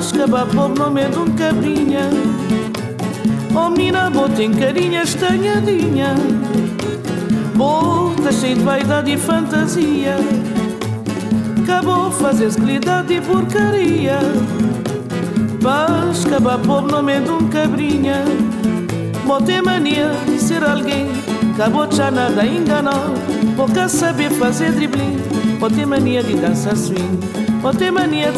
acabar povo nome de um cabrinha. Oh menina, boa tem carinha estanhadinha, boa tá cheio de vaidade e fantasia, acabou fazer-se qualidade e porcaria. Mas acabar povo nome de um cabrinha, boa tem mania de ser alguém, acabou já nada enganar, boa quer saber fazer dribling, boa tem mania de dançar swing, boa tem mania de